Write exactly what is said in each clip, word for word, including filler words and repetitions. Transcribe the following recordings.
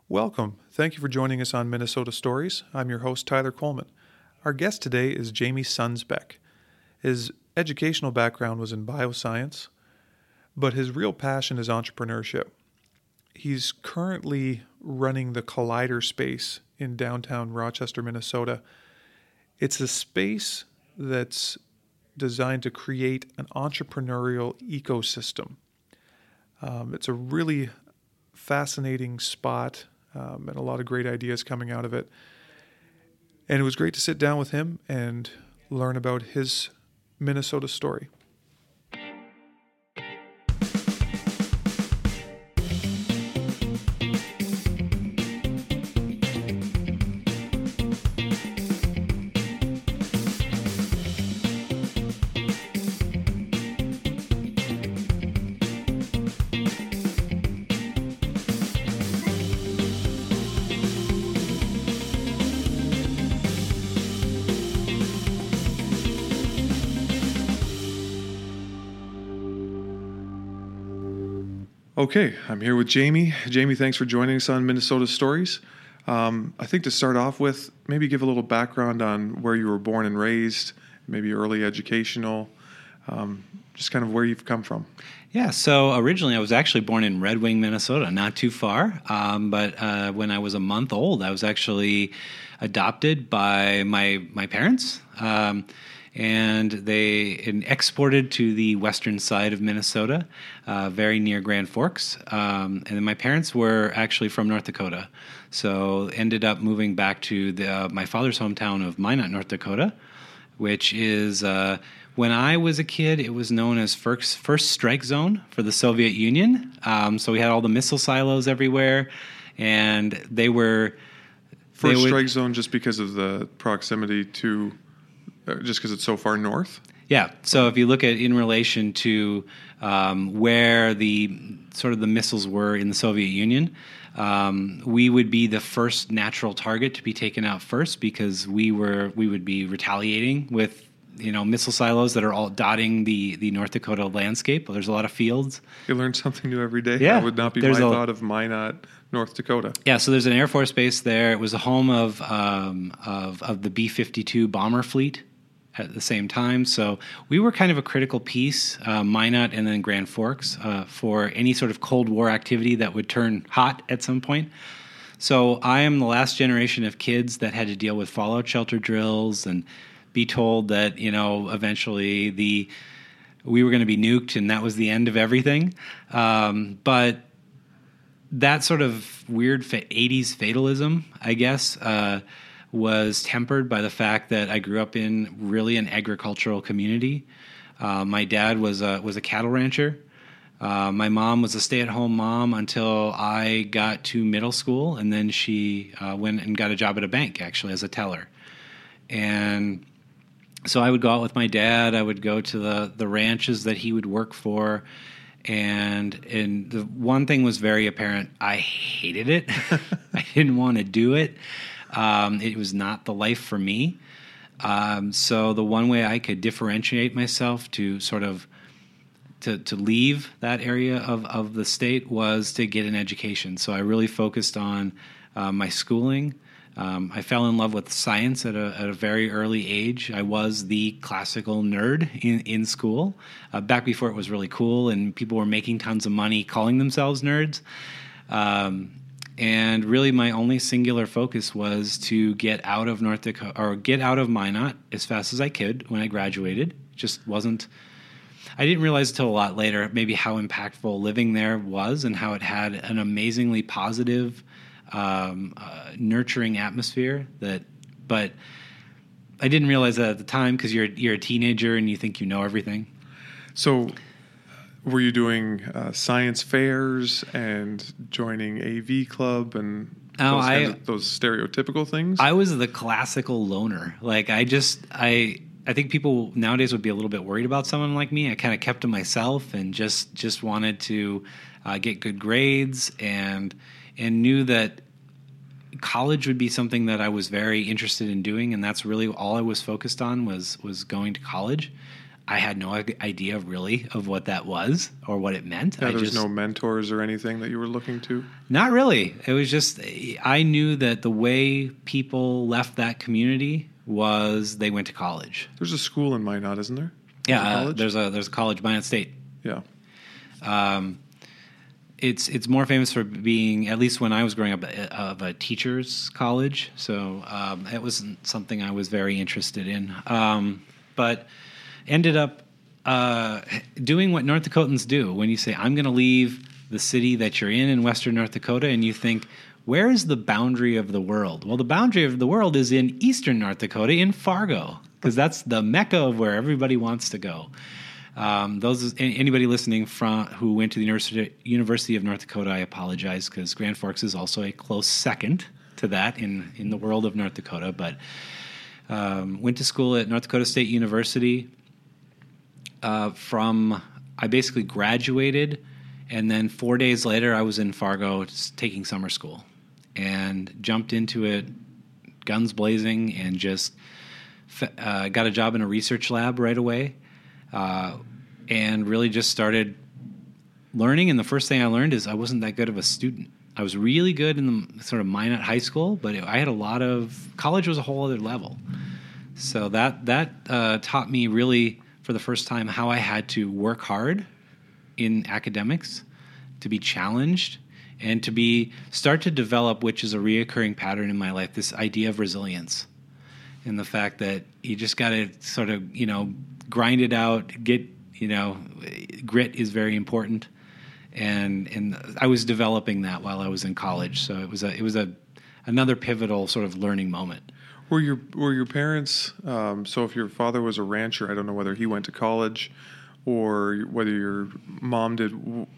Welcome. Thank you for joining us on Minnesota Stories. I'm your host, Tyler Coleman. Our guest today is Jamie Sunsbeck. His educational background was in bioscience, but his real passion is entrepreneurship. He's currently running the Collider Space in downtown Rochester, Minnesota. It's a space that's designed to create an entrepreneurial ecosystem. Um, it's a really fascinating spot um, and a lot of great ideas coming out of it. And it was great to sit down with him and learn about his Minnesota story. Okay, I'm here with Jamie. Jamie, thanks for joining us on Minnesota Stories. Um, I think to start off with, maybe give a little background on where you were born and raised, maybe early educational, um, just kind of where you've come from. Yeah, so originally I was actually born in Red Wing, Minnesota, not too far. Um, but uh, when I was a month old, I was actually adopted by my my parents. Um, and they and exported to the western side of Minnesota, uh, very near Grand Forks. Um, and then my parents were actually from North Dakota, so ended up moving back to the, uh, my father's hometown of Minot, North Dakota, which is, uh, when I was a kid, it was known as first, first strike zone for the Soviet Union. Um, so we had all the missile silos everywhere, and they were... First they would, strike zone just because of the proximity to... Just because it's so far north? Yeah. So if you look at in relation to um, where the sort of the missiles were in the Soviet Union, um, we would be the first natural target to be taken out first because we were we would be retaliating with you know missile silos that are all dotting the, the North Dakota landscape. There's a lot of fields. You learn something new every day. Yeah. That would not be There's my a, thought of Minot, North Dakota. Yeah, so there's an Air Force base there. It was the home of um, of, of the B fifty-two bomber fleet at the same time. So we were kind of a critical piece, uh, Minot and then Grand Forks, uh, for any sort of Cold War activity that would turn hot at some point. So I am the last generation of kids that had to deal with fallout shelter drills and be told that, you know, eventually the we were going to be nuked and that was the end of everything. Um, but that sort of weird fa- eighties fatalism, I guess, uh, was tempered by the fact that I grew up in really an agricultural community. Uh, my dad was a, was a cattle rancher. Uh, my mom was a stay-at-home mom until I got to middle school, and then she uh, went and got a job at a bank, actually, as a teller. And so I would go out with my dad. I would go to the, the ranches that he would work for. And and the one thing was very apparent. I hated it. I didn't want to do it. Um, it was not the life for me. Um, so the one way I could differentiate myself to sort of to, to leave that area of, of the state was to get an education. So I really focused on uh, my schooling. Um, I fell in love with science at a, at a very early age. I was the classical nerd in, in school, uh, back before it was really cool and people were making tons of money calling themselves nerds. Um, And really, my only singular focus was to get out of North Dakota or get out of Minot as fast as I could when I graduated. Just wasn't. I didn't realize until a lot later maybe how impactful living there was and how it had an amazingly positive, um, uh, nurturing atmosphere. That, but I didn't realize that at the time because you're you're a teenager and you think you know everything. So. Were you doing uh, science fairs and joining A V club and oh, those, I, kinds of, those stereotypical things? I was the classical loner. Like I just, I, I think people nowadays would be a little bit worried about someone like me. I kind of kept to myself and just, just wanted to uh, get good grades and, and knew that college would be something that I was very interested in doing. And that's really all I was focused on was, was going to college. I had no idea really of what that was or what it meant. Yeah, I there was just, no mentors or anything that you were looking to? Not really. It was just, I knew that the way people left that community was they went to college. There's a school in Minot, isn't there? Yeah, uh, there's a there's a college, Minot State. Yeah. Um, it's it's more famous for being, at least when I was growing up, of a teacher's college. So um, it wasn't something I was very interested in. Um, but ended up uh, doing what North Dakotans do. When you say, I'm going to leave the city that you're in in western North Dakota, and you think, where is the boundary of the world? Well, the boundary of the world is in eastern North Dakota, in Fargo, because that's the mecca of where everybody wants to go. Um, those anybody listening from who went to the University, University of North Dakota, I apologize, because Grand Forks is also a close second to that in, in the world of North Dakota. But um, went to school at North Dakota State University. Uh, from I basically graduated, and then four days later, I was in Fargo taking summer school, and jumped into it, guns blazing, and just uh, got a job in a research lab right away. Uh, and really just started learning. And the first thing I learned is I wasn't that good of a student. I was really good in the sort of Minot high school, but it, I had a lot of, college was a whole other level. So that, that uh, taught me really for the first time how I had to work hard in academics, to be challenged, and to be, start to develop, which is a reoccurring pattern in my life, this idea of resilience. And the fact that you just got to sort of, you know, grind it out, get, you know, grit is very important. And and I was developing that while I was in college. So it was a it was a another pivotal sort of learning moment. Were your were your parents, um, so if your father was a rancher, I don't know whether he went to college or whether your mom did,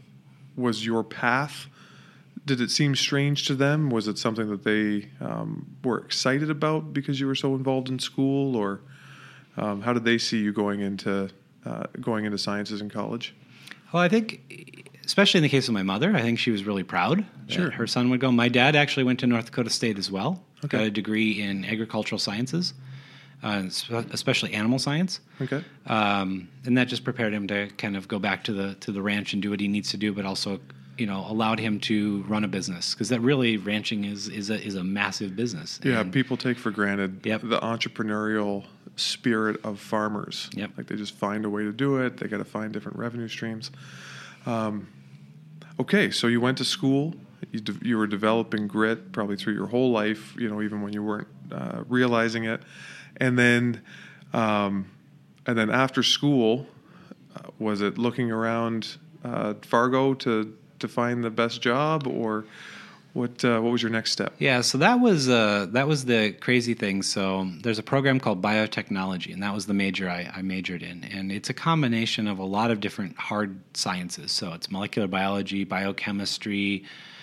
was your path, did it seem strange to them? Was it something that they um, were excited about because you were so involved in school, or Um, how did they see you going into uh, going into sciences in college? Well, I think, especially in the case of my mother, I think she was really proud Sure. that her son would go. My dad actually went to North Dakota State as well. Okay. Got a degree in agricultural sciences, uh, especially animal science. Okay. Um, and that just prepared him to kind of go back to the to the ranch and do what he needs to do, but also, you know, allowed him to run a business, because that really, ranching is is a is a massive business. Yeah, and people take for granted Yep. the entrepreneurial spirit of farmers. Yep. Like they just find a way to do it. They got to find different revenue streams. Um, okay, so you went to school. You de- you were developing grit probably through your whole life. You know, even when you weren't uh, realizing it. And then, um, and then after school, uh, was it looking around uh, Fargo to to find the best job, or what? Uh, what was your next step? Yeah, so that was uh, that was the crazy thing. So there's a program called biotechnology, and that was the major I, I majored in. And it's a combination of a lot of different hard sciences. So it's molecular biology, biochemistry,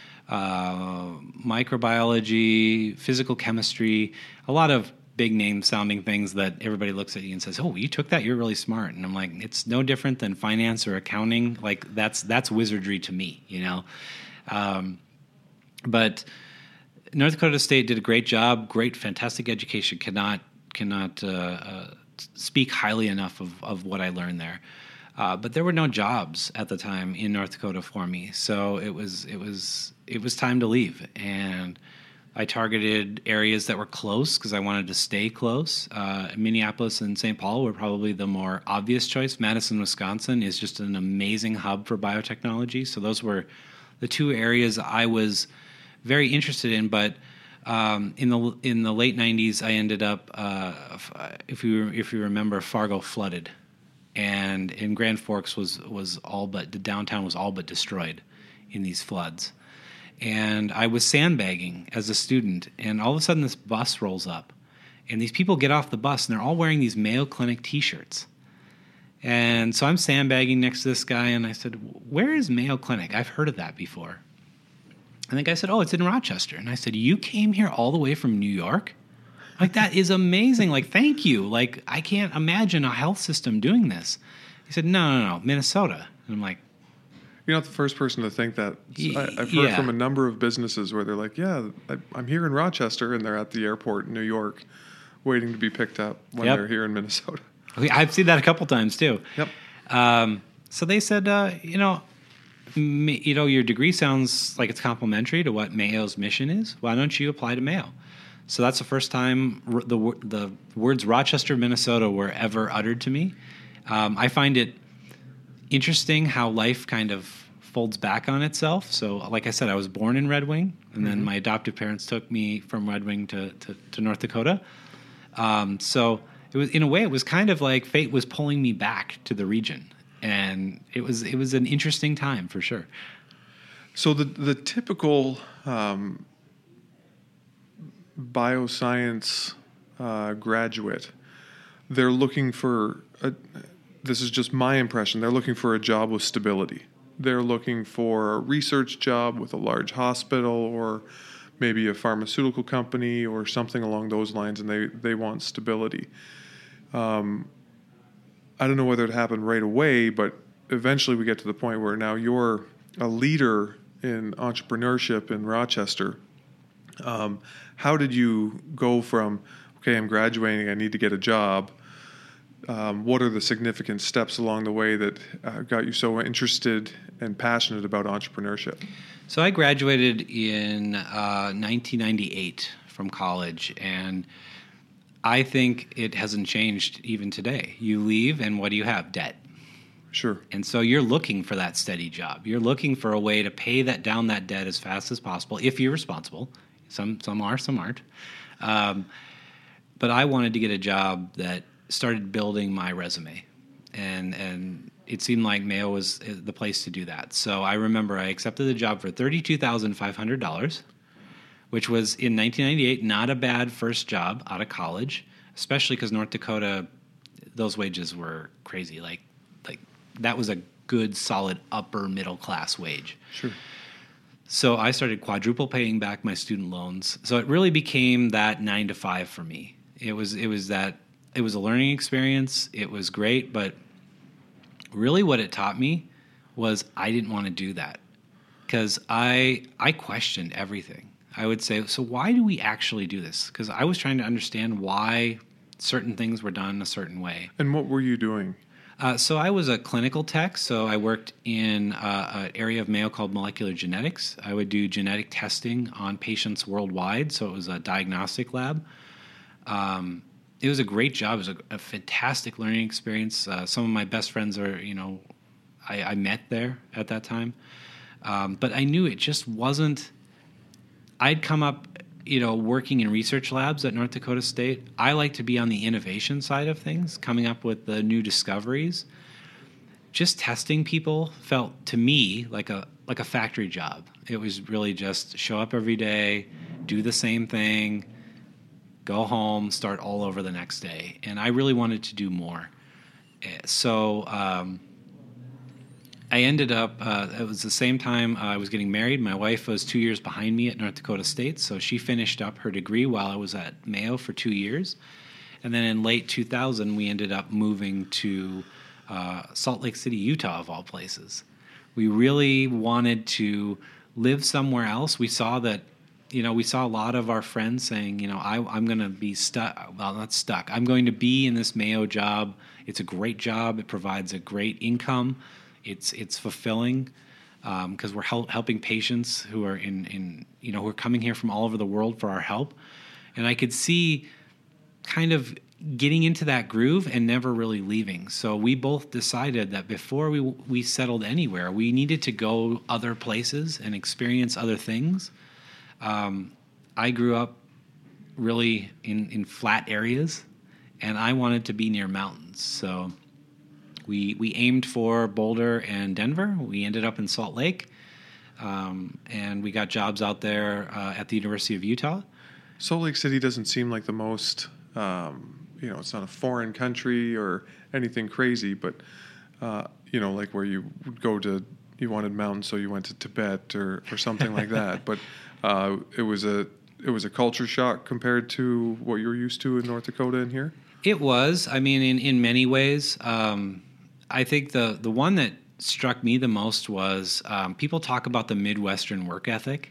uh, microbiology, physical chemistry, a lot of big name sounding things that everybody looks at you and says, "Oh, you took that, you're really smart." And I'm like, it's no different than finance or accounting. Like that's that's wizardry to me, you know. Um, but North Dakota State did a great job, great, fantastic education. Cannot cannot uh, uh, speak highly enough of, of what I learned there. Uh, but there were no jobs at the time in North Dakota for me, so it was it was it was time to leave. And I targeted areas that were close because I wanted to stay close. Uh, Minneapolis and Saint Paul were probably the more obvious choice. Madison, Wisconsin is just an amazing hub for biotechnology. So those were the two areas I was very interested in. But um, in the in the late nineties, I ended up, uh, if you if you remember, Fargo flooded, and in Grand Forks was was all but the downtown was all but destroyed in these floods. And I was sandbagging as a student, and all of a sudden this bus rolls up, and these people get off the bus, and they're all wearing these Mayo Clinic T-shirts. And so I'm sandbagging next to this guy, and I said, "Where is Mayo Clinic? I've heard of that before." And the guy said, "Oh, it's in Rochester." And I said, "You came here all the way from New York? Like, that is amazing. Like, thank you. Like, I can't imagine a health system doing this." He said, "No, no, no, Minnesota." And I'm like, You're not the first person to think that. I, I've heard yeah. from a number of businesses where they're like, yeah, I, I'm here in Rochester, and they're at the airport in New York waiting to be picked up when Yep. they're here in Minnesota. I've seen that a couple times too. Yep. Um, so they said, uh, you know, m- you know, your degree sounds like it's complementary to what Mayo's mission is. Why don't you apply to Mayo? So that's the first time r- the w- the words Rochester, Minnesota were ever uttered to me. Um, I find it interesting how life kind of folds back on itself. So, like I said, I was born in Red Wing, and then mm-hmm. my adoptive parents took me from Red Wing to, to, to North Dakota. Um, so it was, in a way, it was kind of like fate was pulling me back to the region, and it was it was an interesting time for sure. So the the typical um, bioscience uh, graduate, they're looking for a, this is just my impression. They're looking for a job with stability. They're looking for a research job with a large hospital or maybe a pharmaceutical company or something along those lines, and they, they want stability. Um, I don't know whether it happened right away, but eventually we get to the point where now you're a leader in entrepreneurship in Rochester. Um, how did you go from, okay, I'm graduating, I need to get a job, Um, what are the significant steps along the way that uh, got you so interested and passionate about entrepreneurship? So I graduated in uh, nineteen ninety-eight from college, and I think it hasn't changed even today. You leave, and what do you have? Debt. Sure. And so you're looking for that steady job. You're looking for a way to pay that down that debt as fast as possible, if you're responsible. Some some are, some aren't. Um, but I wanted to get a job that started building my resume, and and it seemed like Mayo was the place to do that. So I remember I accepted the job for thirty-two thousand five hundred dollars, which was in nineteen ninety-eight not a bad first job out of college, especially because North Dakota, those wages were crazy. Like like that was a good, solid upper middle class wage. Sure. So I started quadruple paying back my student loans. So it really became that nine to five for me. It was it was that. It was a learning experience. It was great, but really what it taught me was I didn't want to do that because I I questioned everything. I would say, so why do we actually do this? Because I was trying to understand why certain things were done a certain way. And what were you doing? Uh, so I was a clinical tech, so I worked in uh, an area of Mayo called molecular genetics. I would do genetic testing on patients worldwide, so it was a diagnostic lab. Um, It was a great job. It was a, a fantastic learning experience. Uh, some of my best friends are, you know, I, I met there at that time. Um, but I knew it just wasn't, I'd come up, you know, working in research labs at North Dakota State. I like to be on the innovation side of things, coming up with the new discoveries. Just testing people felt to me like a like a factory job. It was really just show up every day, do the same thing, go home, start all over the next day. And I really wanted to do more. So um, I ended up, uh, it was the same time I was getting married. My wife was two years behind me at North Dakota State, so she finished up her degree while I was at Mayo for two years. And then in late two thousand, we ended up moving to uh, Salt Lake City, Utah, of all places. We really wanted to live somewhere else. We saw that You know, we saw a lot of our friends saying, you know, I, I'm going to be stuck. Well, not stuck. I'm going to be in this Mayo job. It's a great job. It provides a great income. It's it's fulfilling because um, we're hel- helping patients who are in, in, you know, who are coming here from all over the world for our help. And I could see kind of getting into that groove and never really leaving. So we both decided that before we we settled anywhere, we needed to go other places and experience other things. Um, I grew up really in, in flat areas, and I wanted to be near mountains. So we we aimed for Boulder and Denver. We ended up in Salt Lake, um, and we got jobs out there uh, at the University of Utah. Salt Lake City doesn't seem like the most, um, you know, it's not a foreign country or anything crazy, but, uh, you know, like where you would go to, you wanted mountains, so you went to Tibet or, or something like that. But Uh, it was a it was a culture shock compared to what you're used to in North Dakota and here? It was. I mean, in, in many ways. Um, I think the, the one that struck me the most was um, people talk about the Midwestern work ethic.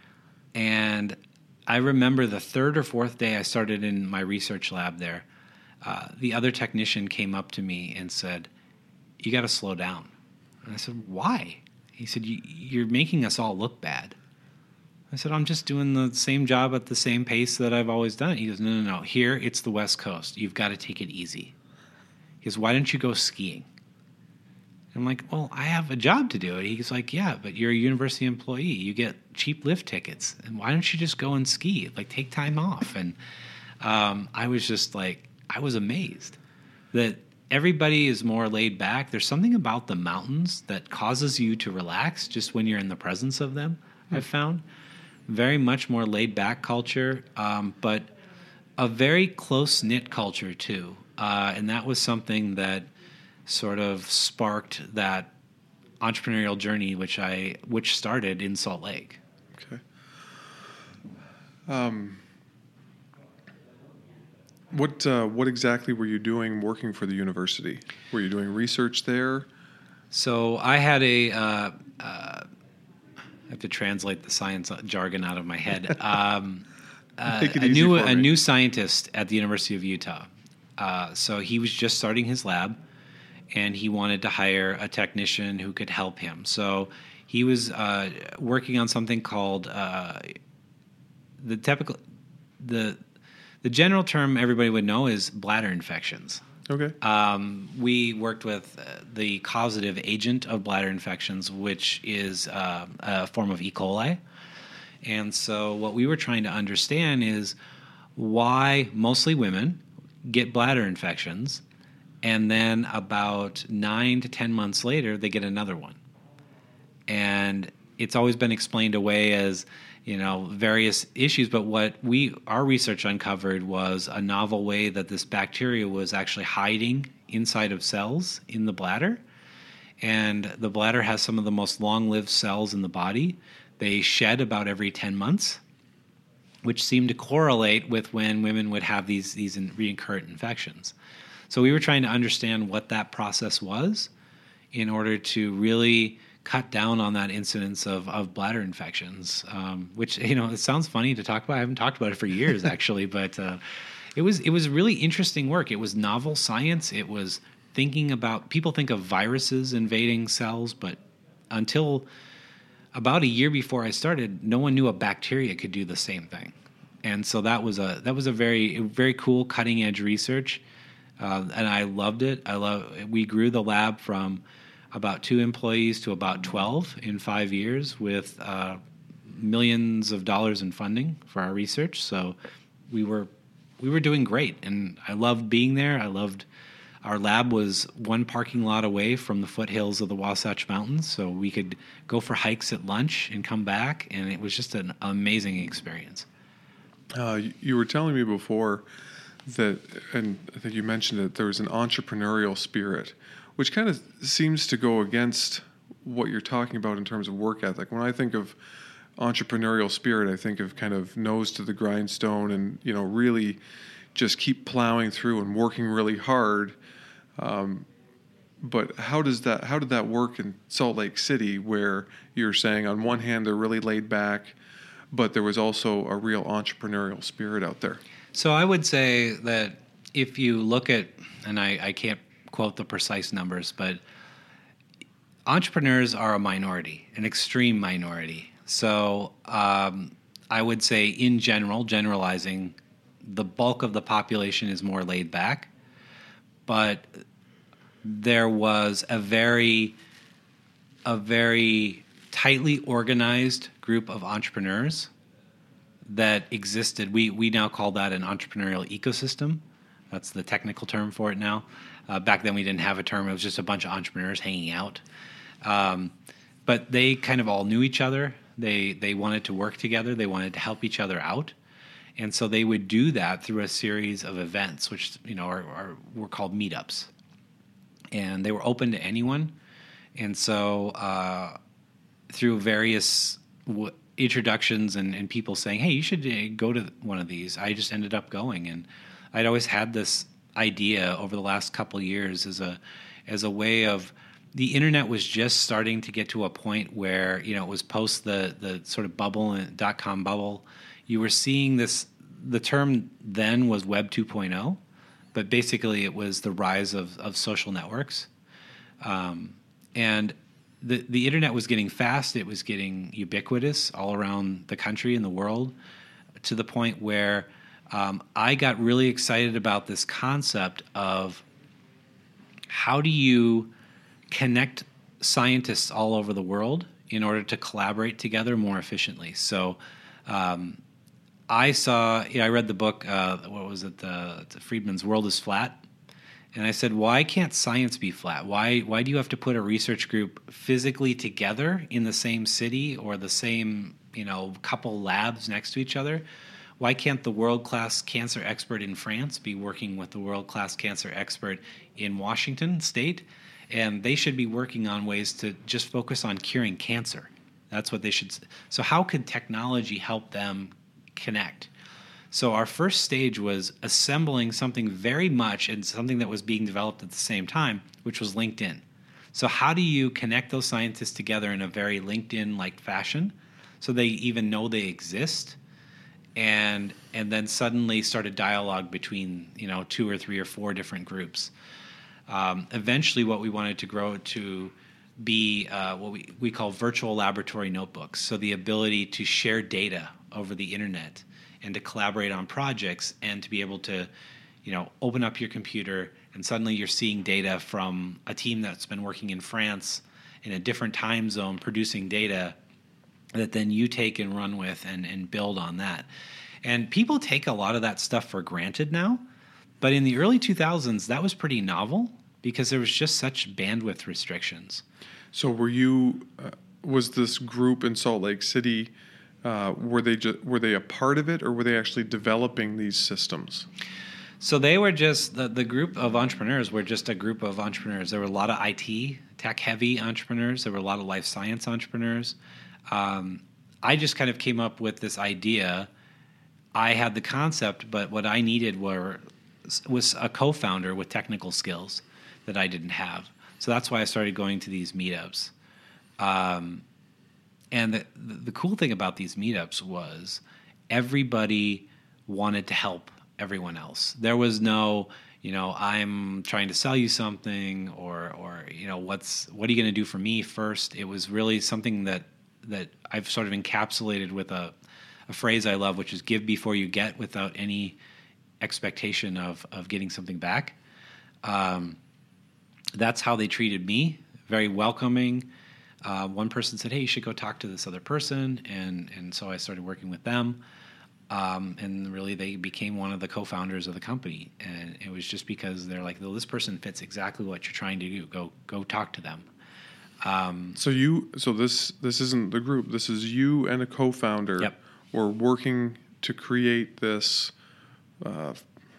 And I remember the third or fourth day I started in my research lab there, uh, the other technician came up to me and said, "You got to slow down." And I said, "Why?" He said, you, "You're making us all look bad." I said, "I'm just doing the same job at the same pace that I've always done it." He goes, "No, no, no. Here, it's the West Coast. You've got to take it easy." He goes, "Why don't you go skiing?" I'm like, "Well, I have a job to do." He's like, "Yeah, but you're a university employee. You get cheap lift tickets. And why don't you just go and ski? Like, take time off." And um, I was just like, I was amazed that everybody is more laid back. There's something about the mountains that causes you to relax just when you're in the presence of them, mm-hmm. I've found. Very much more laid back culture, um, but a very close-knit culture, too. Uh, and that was something that sort of sparked that entrepreneurial journey, which I which started in Salt Lake. Okay. Um, what uh, what exactly were you doing working for the university? Were you doing research there? So I had a. Uh, uh, I have to translate the science jargon out of my head. Um, uh, Make it a easy new for a me. new scientist at the University of Utah. Uh, so he was just starting his lab, and he wanted to hire a technician who could help him. So he was uh, working on something called uh, the typical the the general term everybody would know is bladder infections. Okay. Um, we worked with uh, the causative agent of bladder infections, which is uh, a form of E. coli. And so what we were trying to understand is why mostly women get bladder infections, and then about nine to ten months later, they get another one. And it's always been explained away as, you know, various issues, but what we our research uncovered was a novel way that this bacteria was actually hiding inside of cells in the bladder. And the bladder has some of the most long-lived cells in the body. They shed about every ten months, which seemed to correlate with when women would have these these recurrent infections. So we were trying to understand what that process was in order to really cut down on that incidence of, of bladder infections, um, which, you know, it sounds funny to talk about. I haven't talked about it for years, actually, but uh, it was it was really interesting work. It was novel science. It was thinking about, people think of viruses invading cells, but until about a year before I started, no one knew a bacteria could do the same thing. And so that was a that was a very very cool cutting edge research, uh, and I loved it. I love. We grew the lab from about two employees to about twelve in five years with uh, millions of dollars in funding for our research. So we were we were doing great, and I loved being there. I loved our lab was one parking lot away from the foothills of the Wasatch Mountains, so we could go for hikes at lunch and come back, and it was just an amazing experience. Uh, you were telling me before that, and I think you mentioned it, there was an entrepreneurial spirit, which kind of seems to go against what you're talking about in terms of work ethic. When I think of entrepreneurial spirit, I think of kind of nose to the grindstone and, you know, really just keep plowing through and working really hard. Um, but how does that, how did that work in Salt Lake City, where you're saying on one hand they're really laid back, but there was also a real entrepreneurial spirit out there? So I would say that if you look at, and I, I can't quote the precise numbers, but entrepreneurs are a minority, an extreme minority. So um, I would say in general, generalizing, the bulk of the population is more laid back, but there was a very, a very tightly organized group of entrepreneurs that existed. We we now call that an entrepreneurial ecosystem. That's the technical term for it now. Uh, back then we didn't have a term. It was just a bunch of entrepreneurs hanging out. Um, but they kind of all knew each other. They they wanted to work together. They wanted to help each other out. And so they would do that through a series of events, which, you know, are, are were called meetups. And they were open to anyone. And so uh, through various w- introductions and, and people saying, hey, you should uh, go to one of these, I just ended up going. And I'd always had this idea over the last couple of years as a as a way of, the internet was just starting to get to a point where, you know, it was post the the sort of bubble, dot-com bubble. You were seeing this, the term then was Web two point oh, but basically it was the rise of, of social networks. Um, and the, the internet was getting fast. It was getting ubiquitous all around the country and the world, to the point where um, I got really excited about this concept of how do you connect scientists all over the world in order to collaborate together more efficiently. So um, I saw, yeah, I read the book, uh, what was it, the, the Friedman's World is Flat. And I said, why can't science be flat? Why why do you have to put a research group physically together in the same city or the same, you know, couple labs next to each other? Why can't the world-class cancer expert in France be working with the world-class cancer expert in Washington State? And they should be working on ways to just focus on curing cancer. That's what they should. So how could technology help them connect? So our first stage was assembling something very much and something that was being developed at the same time, which was LinkedIn. So how do you connect those scientists together in a very LinkedIn-like fashion so they even know they exist? And and then suddenly start a dialogue between, you know, two or three or four different groups. Um, eventually, what we wanted to grow to be uh, what we, we call virtual laboratory notebooks. So the ability to share data over the internet and to collaborate on projects and to be able to, you know, open up your computer and suddenly you're seeing data from a team that's been working in France in a different time zone producing data that then you take and run with and, and build on that. And people take a lot of that stuff for granted now. But in the early two thousands, that was pretty novel because there was just such bandwidth restrictions. So were you, uh, was this group in Salt Lake City, uh, were they ju- were they a part of it or were they actually developing these systems? So they were just, the, the group of entrepreneurs were just a group of entrepreneurs. There were a lot of I T, tech-heavy entrepreneurs. There were a lot of life science entrepreneurs. Um, I just kind of came up with this idea. I had the concept, but what I needed were was a co-founder with technical skills that I didn't have. So that's why I started going to these meetups. Um, and the, the cool thing about these meetups was everybody wanted to help everyone else. There was no, you know, I'm trying to sell you something or, or you know, what's what are you going to do for me first? It was really something that that I've sort of encapsulated with a, a phrase I love, which is give before you get, without any expectation of, of getting something back. Um, that's how they treated me, very welcoming. Uh, one person said, hey, you should go talk to this other person. And, and so I started working with them. Um, and really they became one of the co-founders of the company. And it was just because they're like, well, this person fits exactly what you're trying to do. Go, go talk to them. Um, so you, so this, this isn't the group. This is you and a co-founder. Yep. Were working to create this uh,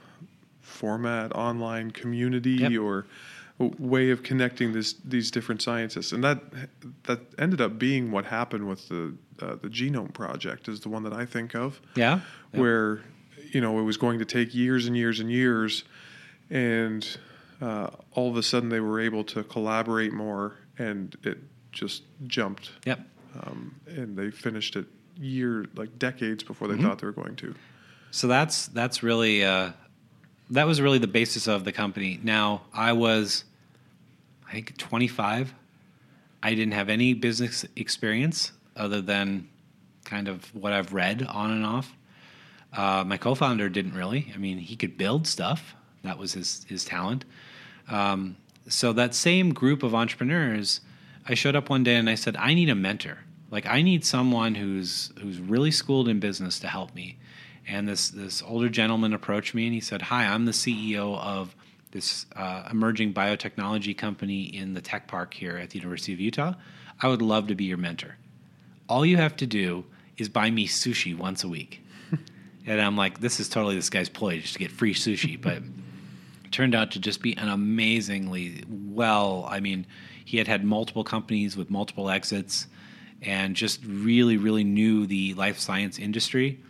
format, online community, yep. or a way of connecting this, these different scientists, and that that ended up being what happened with the uh, the Genome Project. Is the one that I think of. Yeah. Yep. Where, you know, it was going to take years and years and years, and uh, all of a sudden they were able to collaborate more, and it just jumped. Yep. Um, and they finished it year, like decades before they Mm-hmm. thought they were going to. So that's that's really uh, that was really the basis of the company. Now I was, I think, twenty-five. I didn't have any business experience other than kind of what I've read on and off. Uh, my co-founder didn't really. I mean, he could build stuff. That was his his talent. Um, so that same group of entrepreneurs, I showed up one day and I said, I need a mentor. Like, I need someone who's who's really schooled in business to help me. And this this older gentleman approached me and he said, hi, I'm the C E O of this uh, emerging biotechnology company in the tech park here at the University of Utah. I would love to be your mentor. All you have to do is buy me sushi once a week. And I'm like, this is totally this guy's ploy just to get free sushi. But it turned out to just be an amazingly well, I mean, he had had multiple companies with multiple exits and just really, really knew the life science industry.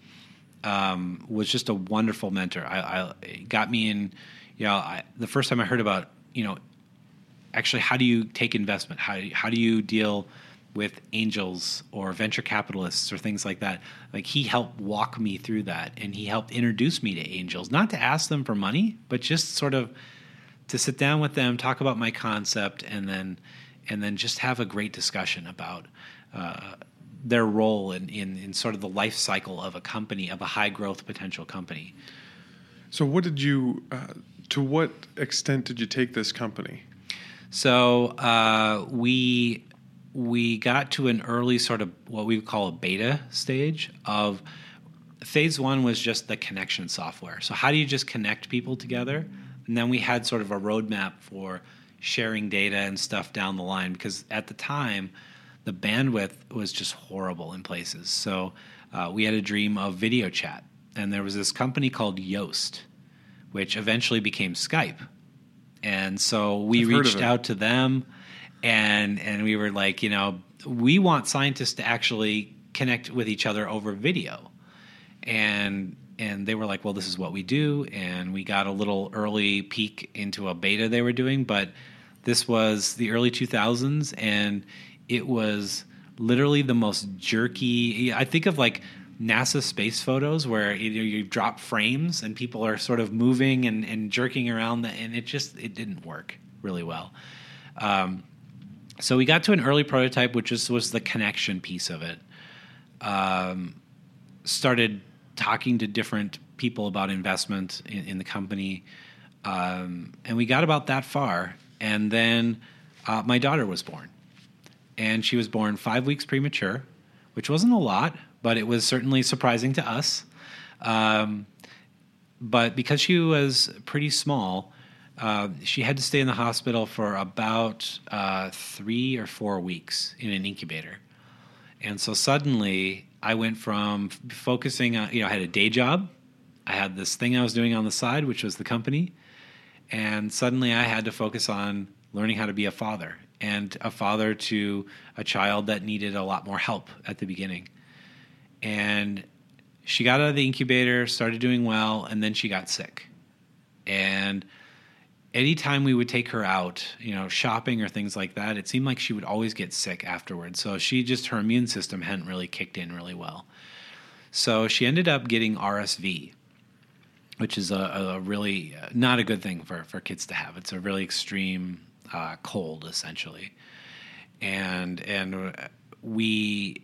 Um, was just a wonderful mentor. I, I it got me in, you know, I, the first time I heard about, you know, actually how do you take investment? How how do you deal with angels or venture capitalists or things like that. Like he helped walk me through that, and he helped introduce me to angels, not to ask them for money, but just sort of to sit down with them, talk about my concept, and then and then just have a great discussion about uh, their role in, in in sort of the life cycle of a company, of a high growth potential company. So what did you, uh, to what extent did you take this company? So uh, we we got to an early sort of what we would call a beta stage of phase one was just the connection software. So how do you just connect people together? And then we had sort of a roadmap for sharing data and stuff down the line, because at the time the bandwidth was just horrible in places. So uh, we had a dream of video chat. And there was this company called Yoast, which eventually became Skype. And so we I've reached out to them, and and we were like, you know, we want scientists to actually connect with each other over video. And and they were like, well, this is what we do. And we got a little early peek into a beta they were doing. But this was the early two thousands, and it was literally the most jerky. I think of like NASA space photos where you, you drop frames and people are sort of moving and, and jerking around, the, and it just it didn't work really well. Um, so we got to an early prototype, which is, was the connection piece of it. Um, started talking to different people about investment in, in the company, um, and we got about that far. And then uh, my daughter was born, and she was born five weeks premature, which wasn't a lot, but it was certainly surprising to us. Um, but because she was pretty small, uh, she had to stay in the hospital for about uh, three or four weeks in an incubator. And so suddenly I went from f- focusing on, you know, I had a day job. I had this thing I was doing on the side, which was the company. And suddenly I had to focus on learning how to be a father, and a father to a child that needed a lot more help at the beginning. And she got out of the incubator, started doing well, and then she got sick. And anytime we would take her out, you know, shopping or things like that, it seemed like she would always get sick afterwards. So she just, her immune system hadn't really kicked in really well. So she ended up getting R S V, which is a, a really not a good thing for, for kids to have. It's a really extreme uh, cold, essentially. And and we...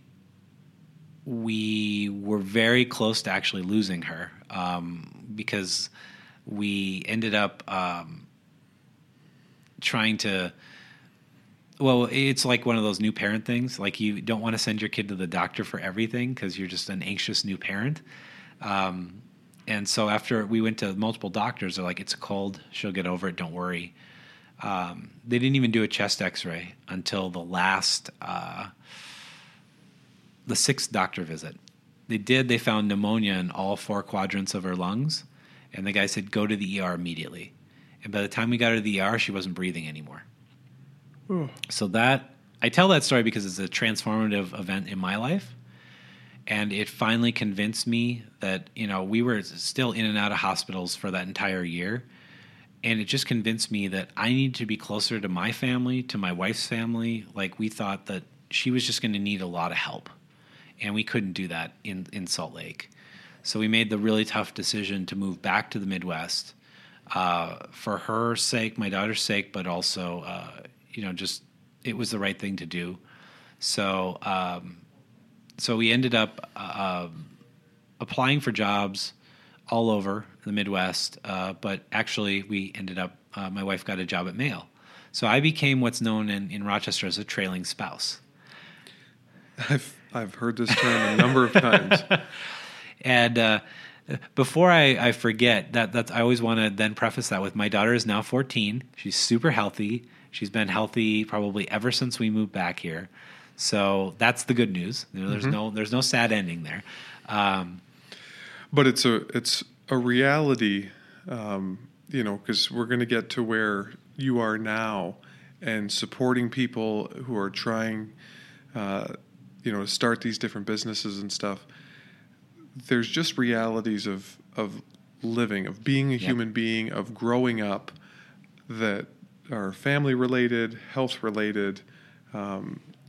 we were very close to actually losing her um, because we ended up um, trying to, well, it's like one of those new parent things. Like you don't want to send your kid to the doctor for everything because you're just an anxious new parent. Um, and so after we went to multiple doctors, they're like, it's a cold. She'll get over it. Don't worry. Um, they didn't even do a chest x-ray until the last uh the sixth doctor visit. They did, they found pneumonia in all four quadrants of her lungs. And the guy said, go to the E R immediately. And by the time we got her to the E R, she wasn't breathing anymore. Ugh. So that, I tell that story because it's a transformative event in my life. And it finally convinced me that, you know, we were still in and out of hospitals for that entire year. And it just convinced me that I need to be closer to my family, to my wife's family. Like we thought that she was just going to need a lot of help. And we couldn't do that in, in Salt Lake. So we made the really tough decision to move back to the Midwest uh, for her sake, my daughter's sake, but also, uh, you know, just it was the right thing to do. So um, so we ended up uh, applying for jobs all over the Midwest, uh, but actually we ended up, uh, my wife got a job at Mayo. So I became what's known in, in Rochester as a trailing spouse. I've I've heard this term a number of times. And uh, before I, I forget, that that's, I always want to then preface that with my daughter is now fourteen. She's super healthy. She's been healthy probably ever since we moved back here. So that's the good news. You know, there's mm-hmm. no there's no sad ending there. Um, but it's a it's a reality, um, you know, because we're going to get to where you are now, and supporting people who are trying. Uh, you know, to start these different businesses and stuff, there's just realities of, of living, of being a yep. human being, of growing up that are family related, health related, um,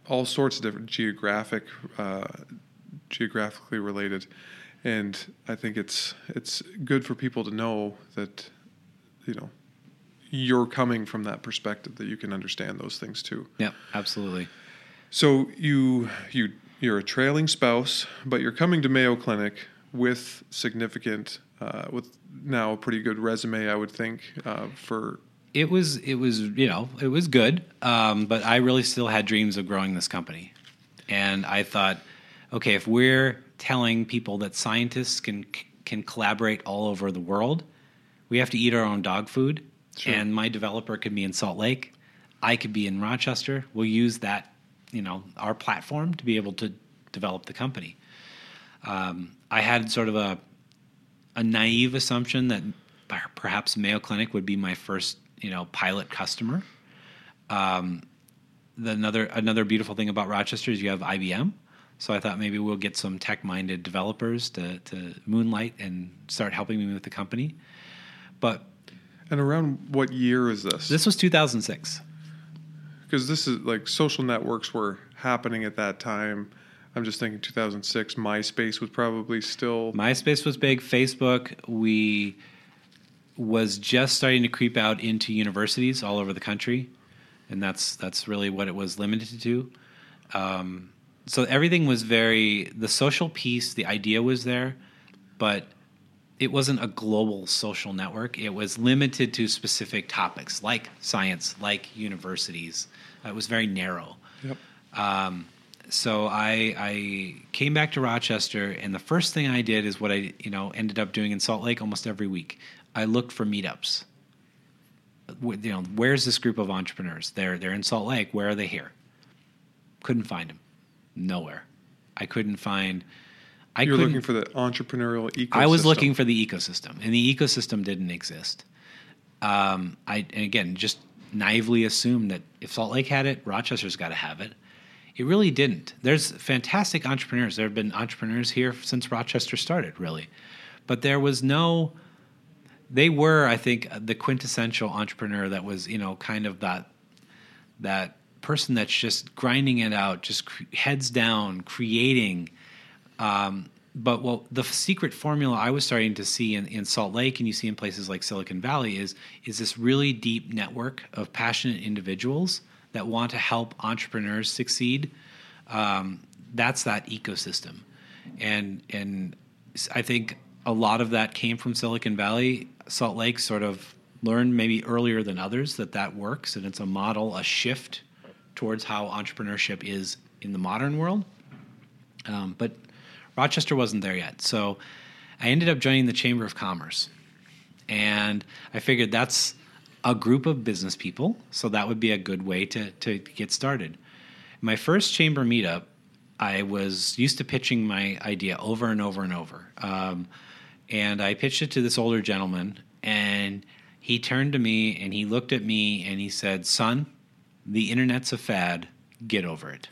all sorts of different geographic, uh, geographically related, and I think it's it's good for people to know that, you know, you're coming from that perspective, that you can understand those things too. Yeah, absolutely. So you you you're a trailing spouse, but you're coming to Mayo Clinic with significant, uh, with now a pretty good resume, I would think, uh, for. It was, it was, you know, it was good, um, but I really still had dreams of growing this company. And I thought, okay, if we're telling people that scientists can can collaborate all over the world, we have to eat our own dog food. Sure. And my developer could be in Salt Lake. I could be in Rochester. We'll use that, you know, our platform to be able to develop the company. Um, I had sort of a a naive assumption that perhaps Mayo Clinic would be my first, you know, pilot customer. Um, the another another beautiful thing about Rochester is you have I B M. So I thought maybe we'll get some tech-minded developers to, to moonlight and start helping me with the company. But and around what year is this? This was two thousand six. Because this is like social networks were happening at that time. I'm just thinking two thousand six, MySpace was probably still... MySpace was big. Facebook, we was just starting to creep out into universities all over the country. And that's that's really what it was limited to. Um, so everything was very... The social piece, the idea was there, but it wasn't a global social network. It was limited to specific topics like science, like universities. It was very narrow. Yep. Um, so I, I came back to Rochester, and the first thing I did is what I, you know, ended up doing in Salt Lake almost every week. I looked for meetups. You know, where's this group of entrepreneurs? They're they're in Salt Lake. Where are they here? Couldn't find them. Nowhere. I couldn't find. I You're couldn't, looking for the entrepreneurial ecosystem. I was looking for the ecosystem, and the ecosystem didn't exist. Um, I and again just naively assumed that if Salt Lake had it, Rochester's got to have it. It really didn't. There's fantastic entrepreneurs. There have been entrepreneurs here since Rochester started, really. But there was no... They were, I think, the quintessential entrepreneur that was, you know, kind of that that person that's just grinding it out, just cre- heads down, creating. Um, but what the secret formula I was starting to see in, in Salt Lake, and you see in places like Silicon Valley, is is this really deep network of passionate individuals that want to help entrepreneurs succeed. Um, that's that ecosystem, and and I think a lot of that came from Silicon Valley. Salt Lake sort of learned maybe earlier than others that that works, and it's a model, a shift towards how entrepreneurship is in the modern world. Um, but Rochester wasn't there yet, so I ended up joining the Chamber of Commerce, and I figured that's a group of business people, so that would be a good way to to get started. My first chamber meetup, I was used to pitching my idea over and over and over. Um, and I pitched it to this older gentleman, and he turned to me and he looked at me and he said, "Son, the internet's a fad. Get over it."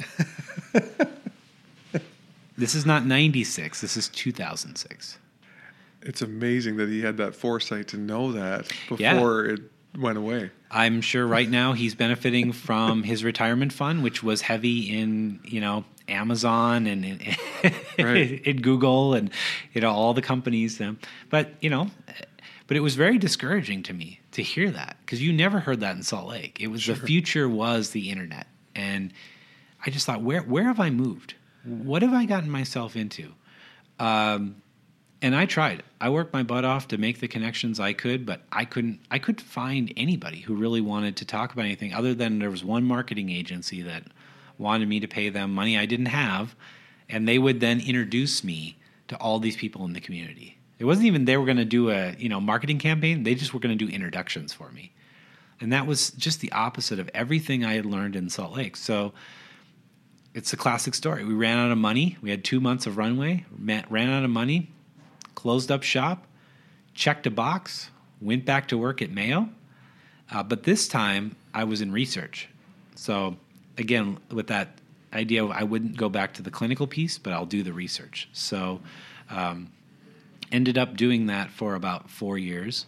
This is not ninety-six. This is two thousand six. It's amazing that he had that foresight to know that before Yeah. it went away. I'm sure right now he's benefiting from his retirement fund, which was heavy in, you know, Amazon and in, Right. in Google and, you know, all the companies. Um, but, you know, but it was very discouraging to me to hear that, because you never heard that in Salt Lake. It was Sure. the future was the internet. And I just thought, where where have I moved? What have I gotten myself into? Um, and I tried. I worked my butt off to make the connections I could, but I couldn't. I couldn't find anybody who really wanted to talk about anything other than there was one marketing agency that wanted me to pay them money I didn't have, and they would then introduce me to all these people in the community. It wasn't even they were going to do a you know marketing campaign. They just were going to do introductions for me, and that was just the opposite of everything I had learned in Salt Lake. So. It's a classic story. We ran out of money. We had two months of runway, ran out of money, closed up shop, checked a box, went back to work at Mayo. Uh, but this time I was in research. So again, with that idea of I wouldn't go back to the clinical piece, but I'll do the research. So um, ended up doing that for about four years.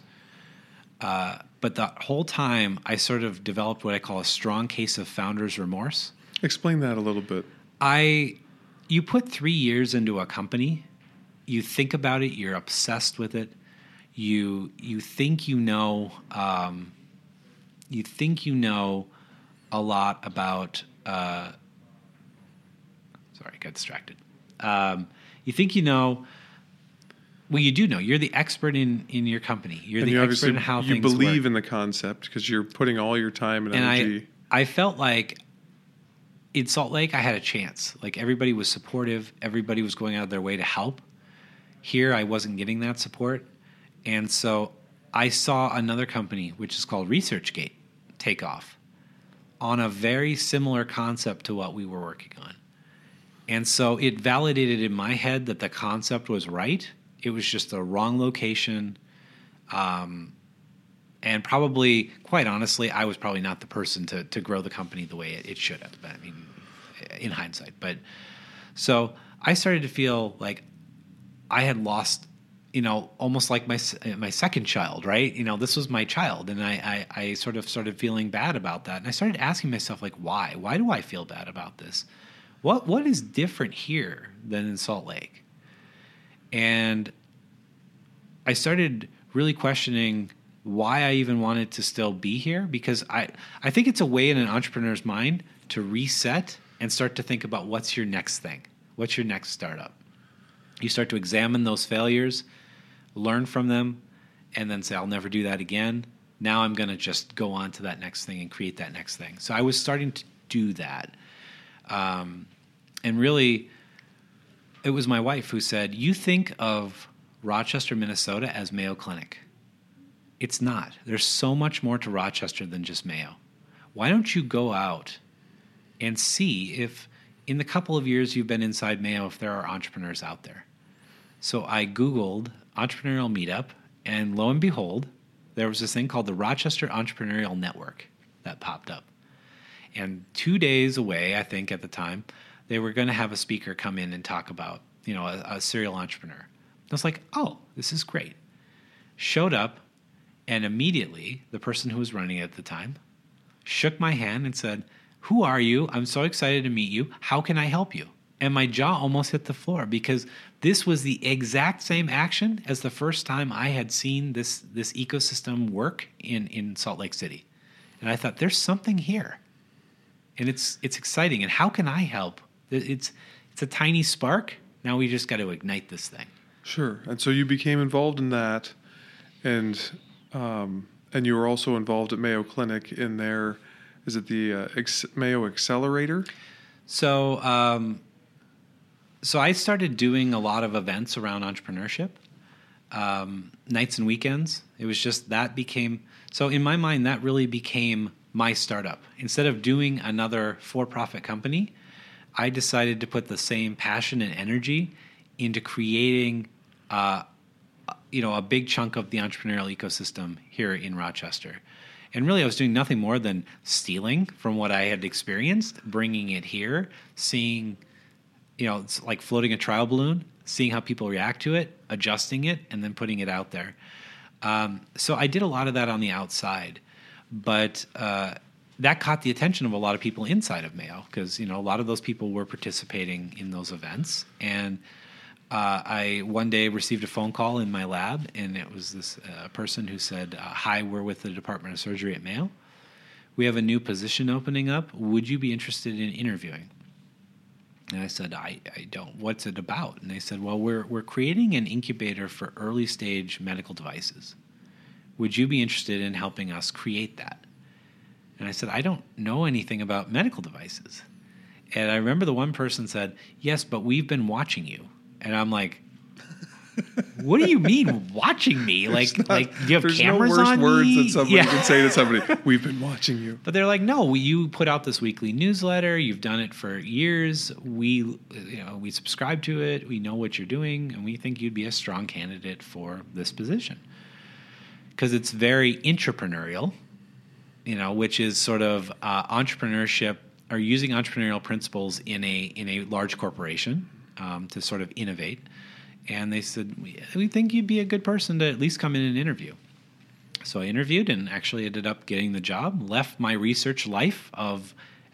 Uh, but the whole time I sort of developed what I call a strong case of founder's remorse. Explain that a little bit. I, you put three years into a company, you think about it, you're obsessed with it, you you think you know, um, you think you know a lot about. Uh, sorry, I got distracted. Um, you think you know. Well, you do know. You're the expert in, in your company. You're and the you expert in how you things believe work. in the concept because you're putting all your time and, and energy. I, I felt like in Salt Lake, I had a chance. Like everybody was supportive. Everybody was going out of their way to help. Here, I wasn't getting that support. And so I saw another company, which is called ResearchGate, take off on a very similar concept to what we were working on. And so it validated in my head that the concept was right. It was just the wrong location. Um, and probably, quite honestly, I was probably not the person to, to grow the company the way it, it should have. I mean, in hindsight. But so I started to feel like I had lost, you know, almost like my my second child, right? You know, this was my child. And I, I, I sort of started feeling bad about that. And I started asking myself, like, why? Why do I feel bad about this? What What is different here than in Salt Lake? And I started really questioning why I even wanted to still be here, because I, I think it's a way in an entrepreneur's mind to reset and start to think about what's your next thing. What's your next startup? You start to examine those failures, learn from them, and then say, I'll never do that again. Now I'm going to just go on to that next thing and create that next thing. So I was starting to do that. Um, and really, it was my wife who said, you think of Rochester, Minnesota as Mayo Clinic. It's not. There's so much more to Rochester than just Mayo. Why don't you go out and see if in the couple of years you've been inside Mayo, if there are entrepreneurs out there? So I Googled entrepreneurial meetup, and lo and behold, there was this thing called the Rochester Entrepreneurial Network that popped up. And two days away, I think at the time, they were going to have a speaker come in and talk about, you know, a, a serial entrepreneur. I was like, oh, this is great. Showed up, and immediately the person who was running it at the time shook my hand and said, who are you? I'm so excited to meet you. How can I help you? And my jaw almost hit the floor, because this was the exact same action as the first time I had seen this, this ecosystem work in, in Salt Lake City. And I thought, there's something here. And it's it's exciting. And how can I help? It's it's a tiny spark. Now we just got to ignite this thing. Sure. And so you became involved in that, and um, and you were also involved at Mayo Clinic in their, is it the uh, Ex- Mayo Accelerator? So um, so I started doing a lot of events around entrepreneurship, um, nights and weekends. It was just that became, so in my mind, that really became my startup. Instead of doing another for-profit company, I decided to put the same passion and energy into creating, uh, you know, a big chunk of the entrepreneurial ecosystem here in Rochester. And really, I was doing nothing more than stealing from what I had experienced, bringing it here, seeing, you know, it's like floating a trial balloon, seeing how people react to it, adjusting it, and then putting it out there. Um, so I did a lot of that on the outside. But uh, that caught the attention of a lot of people inside of Mayo, because, you know, a lot of those people were participating in those events. And uh, I one day received a phone call in my lab, and it was this uh, person who said, uh, hi, we're with the Department of Surgery at Mayo. We have a new position opening up. Would you be interested in interviewing? And I said, I, I don't. What's it about? And they said, well, we're we're creating an incubator for early stage medical devices. Would you be interested in helping us create that? And I said, I don't know anything about medical devices. And I remember the one person said, yes, but we've been watching you. And I'm like, what do you mean watching me? Like, not, like do you have there's cameras no worse on words me? that somebody yeah. can say to somebody. We've been watching you. But they're like, no, you put out this weekly newsletter. You've done it for years. We, you know, we subscribe to it. We know what you're doing, and we think you'd be a strong candidate for this position. Because it's very intrapreneurial, you know, which is sort of uh, entrepreneurship, or using entrepreneurial principles in a in a large corporation um, to sort of innovate. And they said, we, we think you'd be a good person to at least come in and interview. So I interviewed and actually ended up getting the job, left my research life of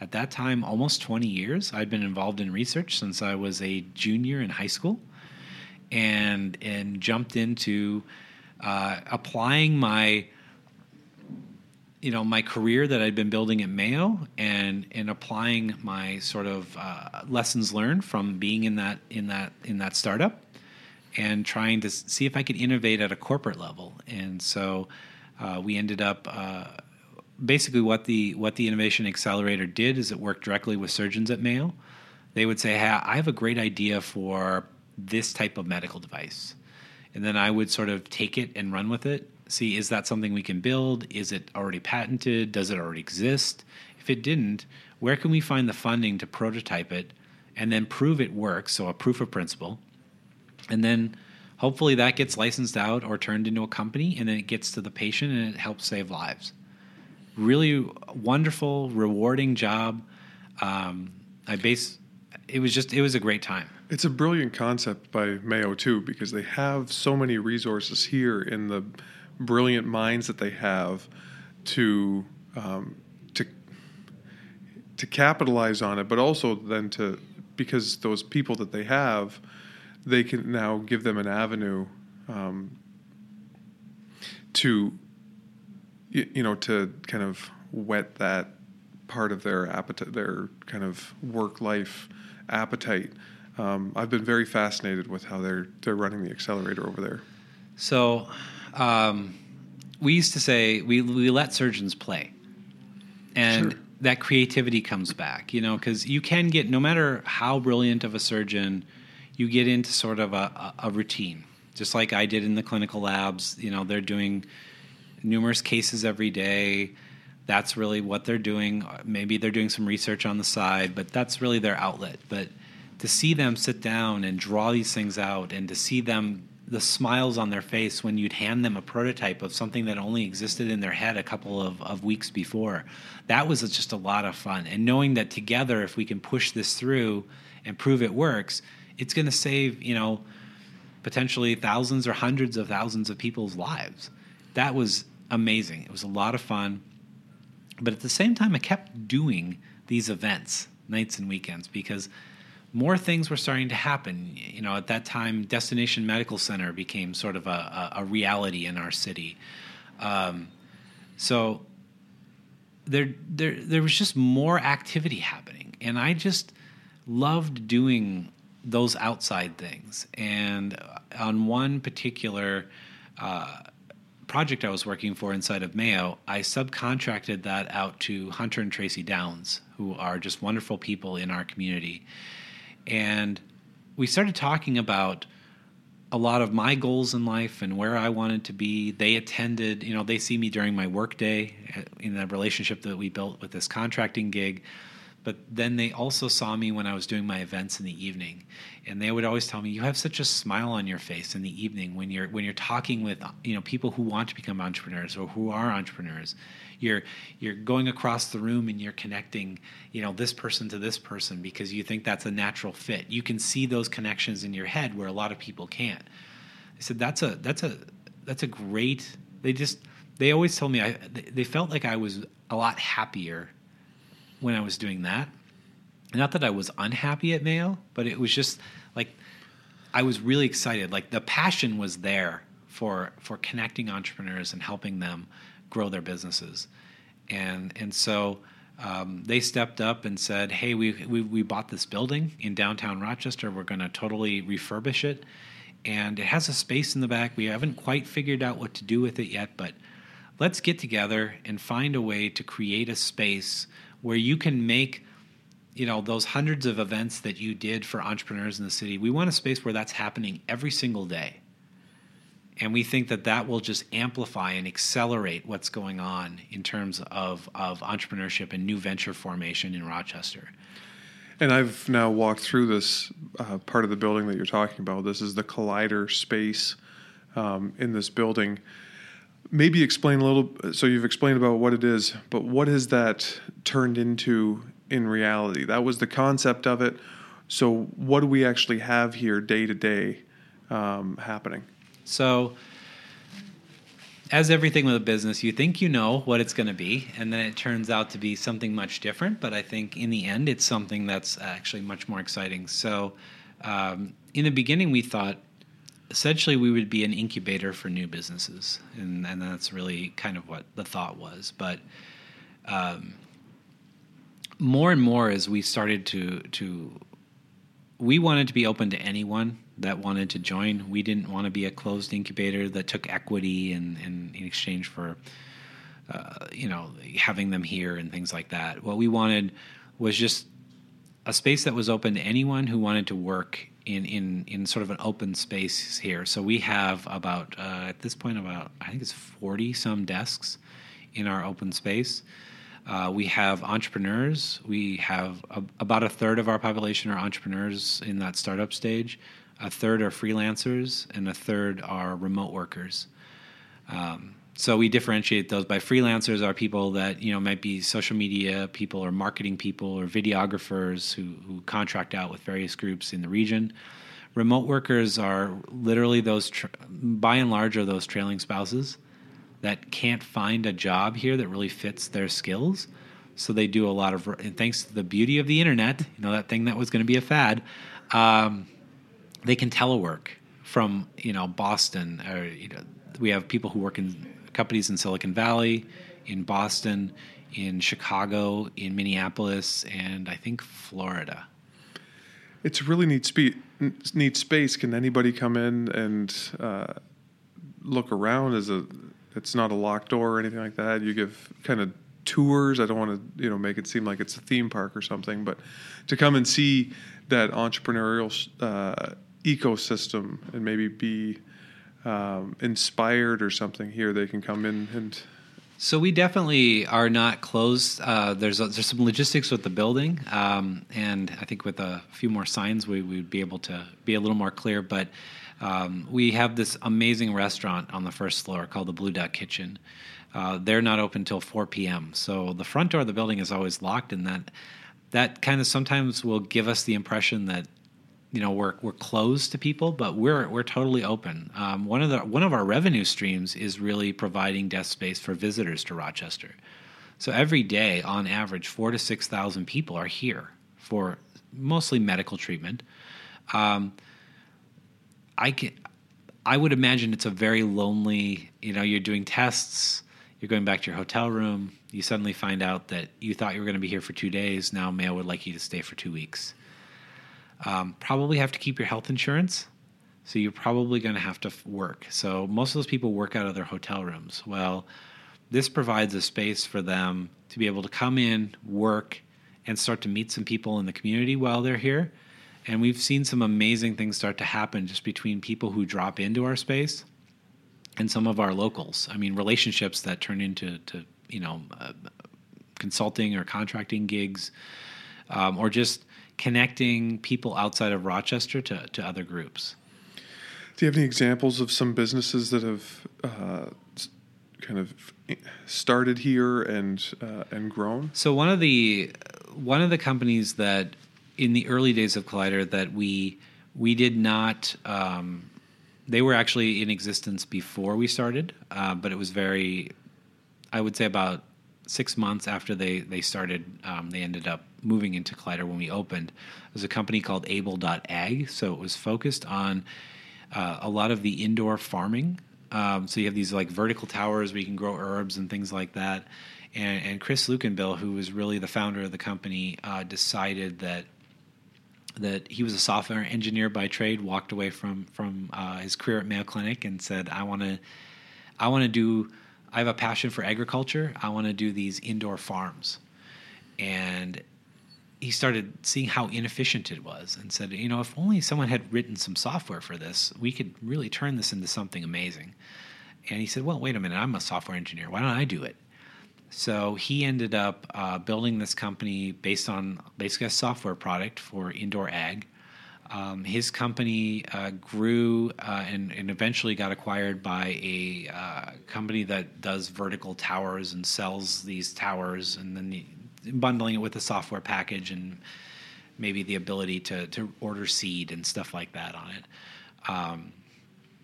at that time, almost twenty years. I'd been involved in research since I was a junior in high school, and and jumped into uh, applying my you know my career that I'd been building at Mayo, and and applying my sort of uh, lessons learned from being in that in that in that startup, and trying to see if I could innovate at a corporate level. And so uh, we ended up. Uh, Basically, what the what the Innovation Accelerator did is it worked directly with surgeons at Mayo. They would say, "Hey, I have a great idea for this type of medical device," and then I would sort of take it and run with it. See, is that something we can build? Is it already patented? Does it already exist? If it didn't, where can we find the funding to prototype it and then prove it works? So a proof of principle, and then hopefully that gets licensed out or turned into a company, and then it gets to the patient and it helps save lives. Really wonderful, rewarding job. Um, I base. It was just. It was a great time. It's a brilliant concept by Mayo too, because they have so many resources here in the brilliant minds that they have to um, to to capitalize on it, but also then to because those people that they have, they can now give them an avenue um, to. You know, to kind of whet that part of their appetite, their kind of work-life appetite. Um, I've been very fascinated with how they're they're running the accelerator over there. So, um, we used to say we we let surgeons play, and Sure. that creativity comes back. You know, because you can get, no matter how brilliant of a surgeon, you get into sort of a, a, a routine, just like I did in the clinical labs. You know, they're doing numerous cases every day. That's really what they're doing. Maybe they're doing some research on the side, but that's really their outlet. But to see them sit down and draw these things out, and to see them, the smiles on their face when you'd hand them a prototype of something that only existed in their head a couple of, of weeks before, that was just a lot of fun. And knowing that together, if we can push this through and prove it works, it's going to save, you know, potentially thousands or hundreds of thousands of people's lives. That was amazing. It was a lot of fun. But at the same time, I kept doing these events nights and weekends because more things were starting to happen. You know, at that time, Destination Medical Center became sort of a, a, a reality in our city. Um, so there, there, there was just more activity happening, and I just loved doing those outside things. And on one particular uh, project I was working for inside of Mayo, I subcontracted that out to Hunter and Tracy Downs, who are just wonderful people in our community. And we started talking about a lot of my goals in life and where I wanted to be. They attended, you know, they see me during my work day in the relationship that we built with this contracting gig. But then they also saw me when I was doing my events in the evening, and they would always tell me, "You have such a smile on your face in the evening when you're when you're talking with, you know, people who want to become entrepreneurs or who are entrepreneurs. You're you're going across the room and you're connecting, you know, this person to this person because you think that's a natural fit. You can see those connections in your head where a lot of people can't." I said, "That's a that's a that's a great." They just they always told me I they felt like I was a lot happier when I was doing that. Not that I was unhappy at Mayo, but it was just like I was really excited. Like the passion was there for for connecting entrepreneurs and helping them grow their businesses. And and so um, they stepped up and said, "Hey, we, we we bought this building in downtown Rochester. We're going to totally refurbish it, and it has a space in the back. We haven't quite figured out what to do with it yet, but let's get together and find a way to create a space where you can make, you know, those hundreds of events that you did for entrepreneurs in the city. We want a space where that's happening every single day. And we think that that will just amplify and accelerate what's going on in terms of, of entrepreneurship and new venture formation in Rochester." And I've now walked through this uh, part of the building that you're talking about. This is the Collider space um, in this building. Maybe explain a little, so you've explained about what it is, but what has that turned into in reality? That was the concept of it. So what do we actually have here day to day um, happening? So as everything with a business, you think you know what it's going to be, and then it turns out to be something much different. But I think in the end, it's something that's actually much more exciting. So um, in the beginning, we thought essentially we would be an incubator for new businesses, and, and that's really kind of what the thought was. But um, more and more as we started to to we wanted to be open to anyone that wanted to join. We didn't want to be a closed incubator that took equity in, in, in exchange for, uh, you know, having them here and things like that. What we wanted was just a space that was open to anyone who wanted to work in, in, in sort of an open space here. So we have about, uh, at this point, about, I think it's forty some desks in our open space. Uh, we have entrepreneurs. We have a, about a third of our population are entrepreneurs in that startup stage. A third are freelancers, and a third are remote workers. Um, so we differentiate those by freelancers are people that, you know, might be social media people or marketing people or videographers who, who contract out with various groups in the region. Remote workers are literally those, tra- by and large, are those trailing spouses that can't find a job here that really fits their skills. So they do a lot of, and thanks to the beauty of the internet, you know, that thing that was going to be a fad, um, they can telework from, you know, Boston. Or, you know, we have people who work in companies in Silicon Valley, in Boston, in Chicago, in Minneapolis, and I think Florida. It's a really neat, spe- neat space. Can anybody come in and uh, look around? As a, it's not a locked door or anything like that. You give kind of tours. I don't want to, you know, make it seem like it's a theme park or something, but to come and see that entrepreneurial uh, ecosystem and maybe be um, inspired or something here, they can come in and. So we definitely are not closed. Uh, there's a, there's some logistics with the building, um, and I think with a few more signs, we would be able to be a little more clear. But um, we have this amazing restaurant on the first floor called the Blue Duck Kitchen. Uh, they're not open till four p.m. So the front door of the building is always locked, and that that kind of sometimes will give us the impression that, you know, we're we're closed to people, but we're we're totally open. Um, one of the one of our revenue streams is really providing desk space for visitors to Rochester. So every day, on average, four to six thousand people are here for mostly medical treatment. Um, I can, I would imagine it's a very lonely. You know, you're doing tests, you're going back to your hotel room. You suddenly find out that you thought you were going to be here for two days. Now Mayo would like you to stay for two weeks. Um, probably have to keep your health insurance, so you're probably going to have to f- work. So most of those people work out of their hotel rooms. Well, this provides a space for them to be able to come in, work, and start to meet some people in the community while they're here. And we've seen some amazing things start to happen just between people who drop into our space and some of our locals. I mean, relationships that turn into, to, you know, uh, consulting or contracting gigs, um, or just connecting people outside of Rochester to, to other groups. Do you have any examples of some businesses that have uh, kind of started here and uh, and grown? So one of the one of the companies that in the early days of Collider that we we did not um, they were actually in existence before we started, uh, but it was very, I would say about six months after they they started, um, they ended up moving into Collider when we opened. It was a company called able dot ag, so it was focused on uh, a lot of the indoor farming. Um, so you have these like vertical towers where you can grow herbs and things like that. And, and Chris Lukenbill, who was really the founder of the company, uh, decided that that he was a software engineer by trade, walked away from from uh, his career at Mayo Clinic, and said, "I want to, I want to do. I have a passion for agriculture. I want to do these indoor farms." And he started seeing how inefficient it was, and said, "You know, if only someone had written some software for this, we could really turn this into something amazing." And he said, "Well, wait a minute. I'm a software engineer. Why don't I do it?" So he ended up uh, building this company based on basically a software product for indoor ag. Um, his company uh, grew uh, and, and eventually got acquired by a uh, company that does vertical towers and sells these towers, and then the, bundling it with a software package and maybe the ability to, to order seed and stuff like that on it. Um,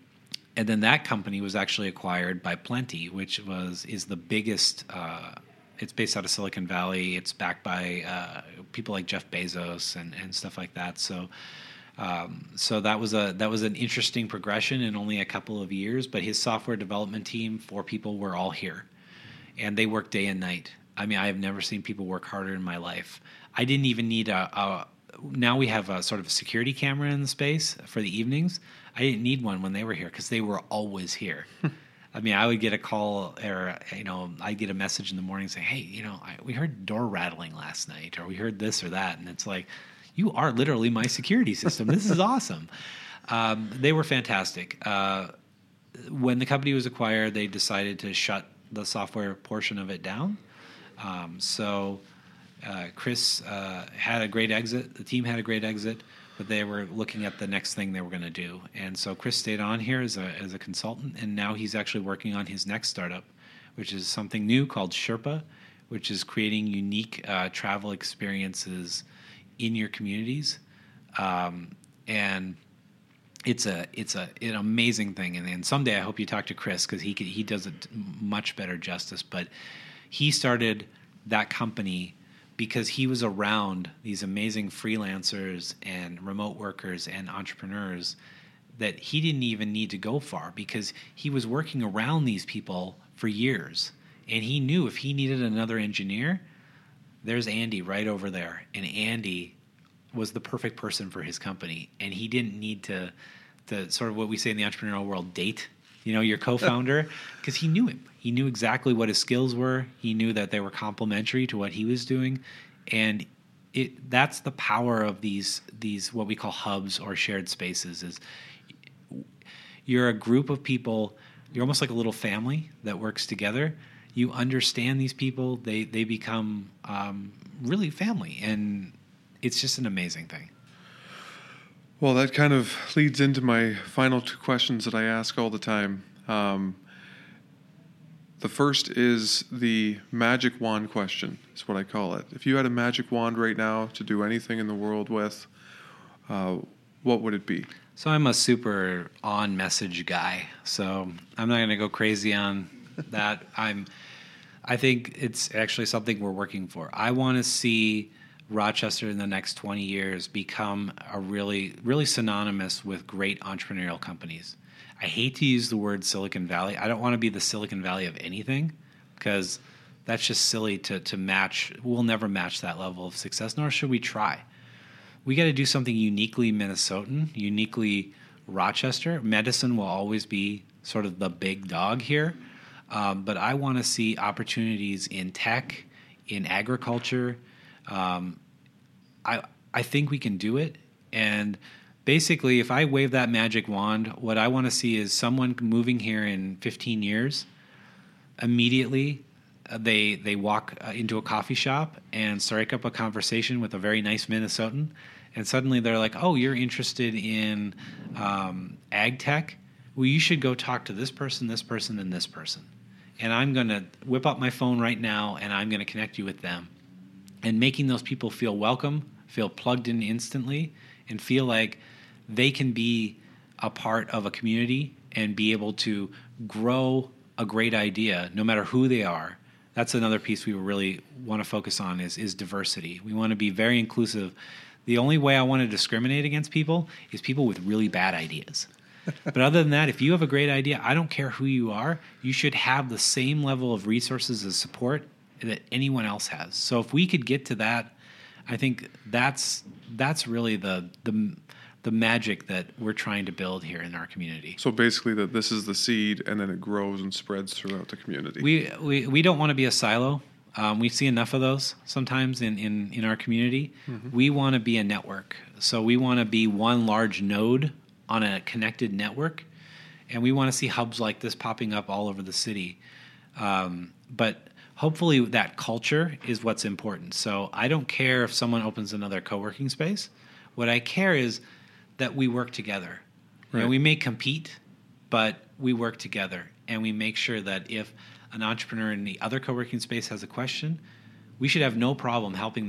and then that company was actually acquired by Plenty, which was is the biggest. Uh, it's based out of Silicon Valley. It's backed by uh, people like Jeff Bezos and, and stuff like that. So, um, so that was a that was an interesting progression in only a couple of years. But his software development team, four people, were all here, and they work day and night. I mean, I have never seen people work harder in my life. I didn't even need a. a now we have a sort of a security camera in the space for the evenings. I didn't need one when they were here because they were always here. I mean, I would get a call or, you know, I'd get a message in the morning saying, hey, you know, I, we heard door rattling last night, or we heard this or that. And it's like, you are literally my security system. This is awesome. Um, they were fantastic. Uh, when the company was acquired, they decided to shut the software portion of it down. Um, so uh, Chris uh, had a great exit. The team had a great exit. But they were looking at the next thing they were going to do. And so Chris stayed on here as a as a consultant, and now he's actually working on his next startup, which is something new called Sherpa, which is creating unique uh, travel experiences in your communities. Um, and it's a it's a an amazing thing. And, and someday I hope you talk to Chris, because he could, he does it much better justice. But he started that company because he was around these amazing freelancers and remote workers and entrepreneurs that he didn't even need to go far, because he was working around these people for years. And he knew if he needed another engineer, there's Andy right over there. And Andy was the perfect person for his company. And he didn't need to, to sort of what we say in the entrepreneurial world, date, you know, your co-founder, because he knew him. He knew exactly what his skills were. He knew that they were complementary to what he was doing. And it that's the power of these these what we call hubs or shared spaces. Is you're a group of people, you're almost like a little family that works together. You understand these people, they they become um, really family, and it's just an amazing thing. Well, that kind of leads into my final two questions that I ask all the time. Um, the first is the magic wand question, is what I call it. If you had a magic wand right now to do anything in the world with, uh, what would it be? So I'm a super on-message guy, so I'm not going to go crazy on that. I'm. I think it's actually something we're working for. I want to see Rochester in the next twenty years become a really, really synonymous with great entrepreneurial companies. I hate to use the word Silicon Valley. I don't want to be the Silicon Valley of anything, because that's just silly to, to match. We'll never match that level of success, nor should we try. We got to do something uniquely Minnesotan, uniquely Rochester. Medicine will always be sort of the big dog here. Um, but I want to see opportunities in tech, in agriculture. Um, I I think we can do it. And basically, if I wave that magic wand, what I want to see is someone moving here in fifteen years. Immediately, uh, they they walk uh, into a coffee shop and strike up a conversation with a very nice Minnesotan, and suddenly they're like, "Oh, you're interested in um, ag tech? Well, you should go talk to this person, this person, and this person." And I'm going to whip up my phone right now, and I'm going to connect you with them. And making those people feel welcome, feel plugged in instantly, and feel like they can be a part of a community and be able to grow a great idea, no matter who they are. That's another piece we really want to focus on is, is diversity. We want to be very inclusive. The only way I want to discriminate against people is people with really bad ideas. But other than that, if you have a great idea, I don't care who you are, you should have the same level of resources and support that anyone else has. So if we could get to that, I think that's that's really the the the magic that we're trying to build here in our community. So basically, that this is the seed, and then it grows and spreads throughout the community. We we, we don't want to be a silo. Um, we see enough of those sometimes in, in, in our community. Mm-hmm. We want to be a network. So we want to be one large node on a connected network, and we want to see hubs like this popping up all over the city. Um, but hopefully that culture is what's important. So I don't care if someone opens another co-working space. What I care is that we work together. Right. You know, we may compete, but we work together, and we make sure that if an entrepreneur in the other co-working space has a question, we should have no problem helping them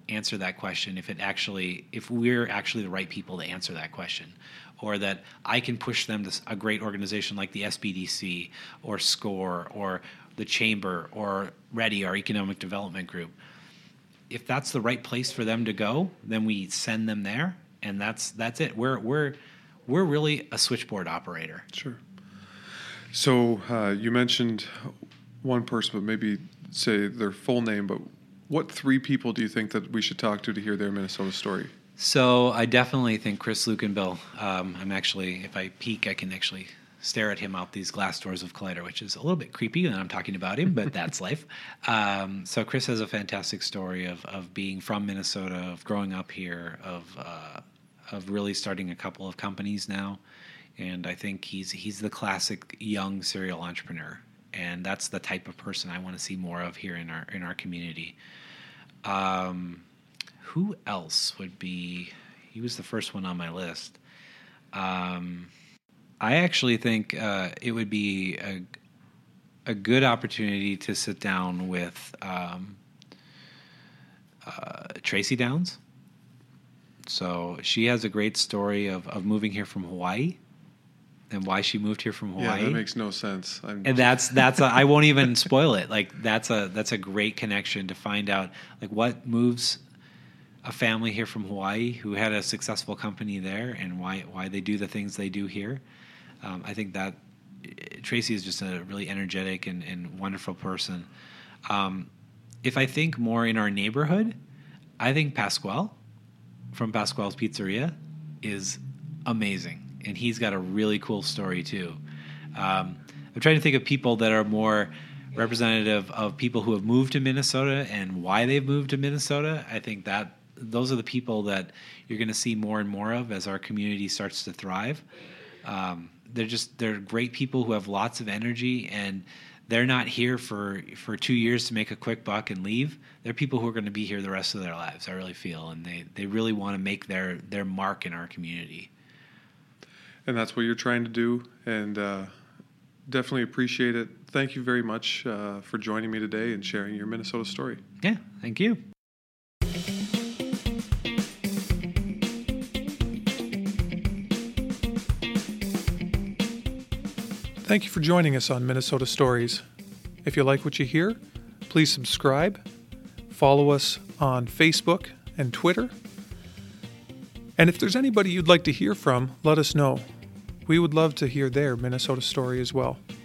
answer that question if it actually if we're actually the right people to answer that question, or that I can push them to a great organization like the S B D C or SCORE or the Chamber or READY, our economic development group. If that's the right place for them to go, then we send them there, and that's that's it. We're we're we're really a switchboard operator. Sure. So uh, you mentioned one person, but maybe say their full name. But what three people do you think that we should talk to to hear their Minnesota story? So I definitely think Chris Lukenbill. Um, I'm actually, if I peek, I can actually stare at him out these glass doors of Collider, which is a little bit creepy when I'm talking about him, but that's life. Um, so Chris has a fantastic story of of being from Minnesota, of growing up here, of uh, of really starting a couple of companies now, and I think he's he's the classic young serial entrepreneur, and that's the type of person I want to see more of here in our in our community. Um, who else would be? He was the first one on my list. Um, I actually think uh, it would be a, a good opportunity to sit down with um, uh, Tracy Downs. So she has a great story of, of moving here from Hawaii and why she moved here from Hawaii. Yeah, that makes no sense. I'm and that's that's a, I won't even spoil it. Like that's a that's a great connection to find out like what moves a family here from Hawaii who had a successful company there and why why they do the things they do here. Um, I think that Tracy is just a really energetic and, and wonderful person. Um, if I think more in our neighborhood, I think Pasquale from Pasquale's Pizzeria is amazing. And he's got a really cool story, too. Um, I'm trying to think of people that are more representative of people who have moved to Minnesota and why they've moved to Minnesota. I think that those are the people that you're going to see more and more of as our community starts to thrive. Um, they're just they're great people who have lots of energy, and they're not here for, for two years to make a quick buck and leave. They're people who are going to be here the rest of their lives, I really feel, and they, they really want to make their, their mark in our community. And that's what you're trying to do, and uh, definitely appreciate it. Thank you very much uh, for joining me today and sharing your Minnesota story. Yeah, thank you. Thank you for joining us on Minnesota Stories. If you like what you hear, please subscribe, follow us on Facebook and Twitter. And if there's anybody you'd like to hear from, let us know. We would love to hear their Minnesota story as well.